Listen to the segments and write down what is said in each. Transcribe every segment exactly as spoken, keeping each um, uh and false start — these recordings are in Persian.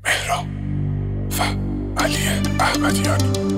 مهراب و علی احمدیانی.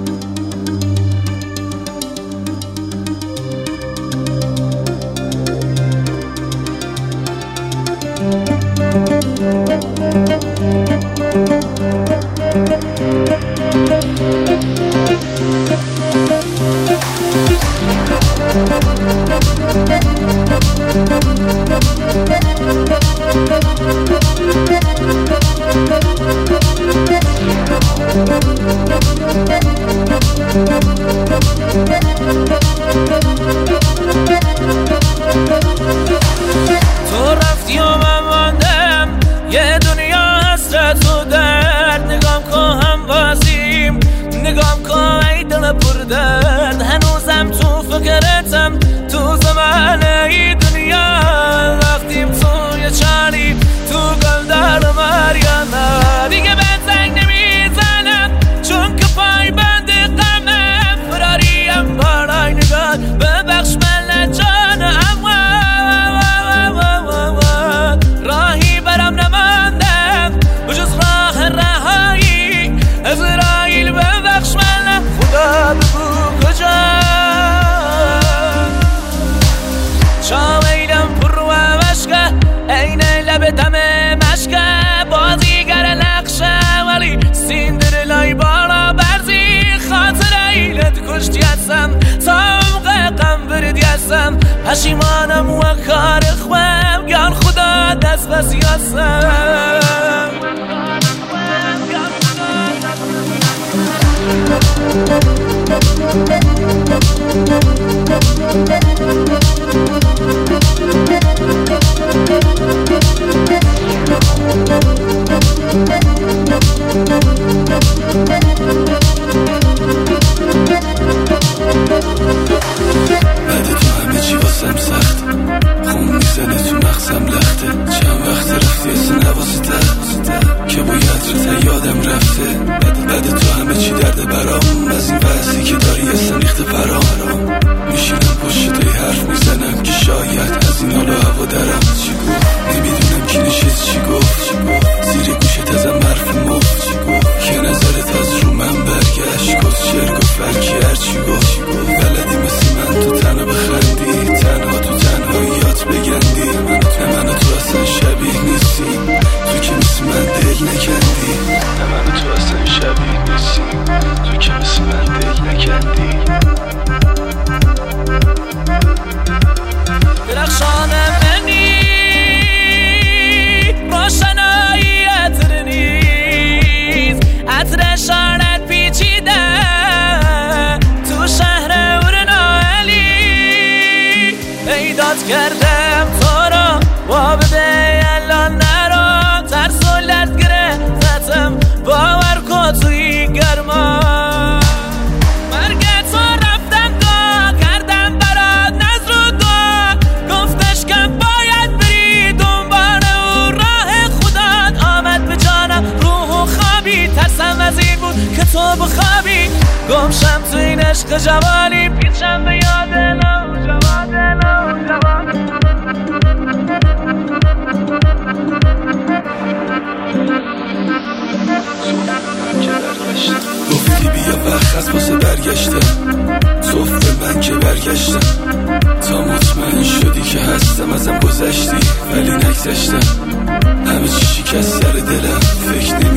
تو رفتی و من ماندم، یه دنیا حسرت و درد. نگام کن هم بازیم، نگام کن ای دل پر درد. هنوزم تو فکرتم، تو زمان ای دنیا. وقتیم توی چانی، تو گلدار مریانا. دیگه به زنگ نمیزنم چون که پای بند غمم. فراریم بالای نگاه، ببخش من جانم. راهی برم نماندم بجز راه رهایی. عزراییل ببخش من، خدا بگو کجا. چاویدم پر و مشکه، این لب دم مشکه. بازیگر نقشه ولی سیندرلای بالا برزی. خاطر ایلت کشتی هستم، تامق غم بردی هستم. پشیمانم و کار خوام، گان خدا دست بسی هستم. بعد تو همه چی واسم سخت، خون میزنه تو مغزم لخته. چند وقت رفتی اصلا نواسته که باید رو یادم رفته. بعد, بعد تو همه چی درده برام، از این وضعی که داری اصلا ریخته پرام. میشینم پشت توی حرف میزنم که شاید از این حالا هوا درم. چی گفت نمیدونم کی نشست، چی گفت زیر گوشت ازم حرف مفت. چی گفت که نظرت از رو من برگشت، کس شعر گفت برکی هرچی گفت. بلدی مثل من تو تنها بخندی، تنها تو تنهاییات بگندی. نه من تو اصلا شبیه نیستی، تو که مثل من دل نکندی. نه من تو اصلا شبیه نیستی، تو که مثل من دل نکندی. درخشان منی روشنایی عطر نیست، عطر شانت پیچیده تو شهر ورنالی. ایداد کردم تو رو با بده الان نرو. ترس و لرد گرفتم، باور کن توی گرما. که تو بخوابی گمشم تو این عشق جوانی. پیچم به یاد نوجوان نوجوان. گفتی بیا وقت از واسه برگشتم، صف به من که برگشتم. تا مطمئن شدی که هستم ازم گذشتی ولی نگذشتم. همه چی شکست سر دلم، فکر نمی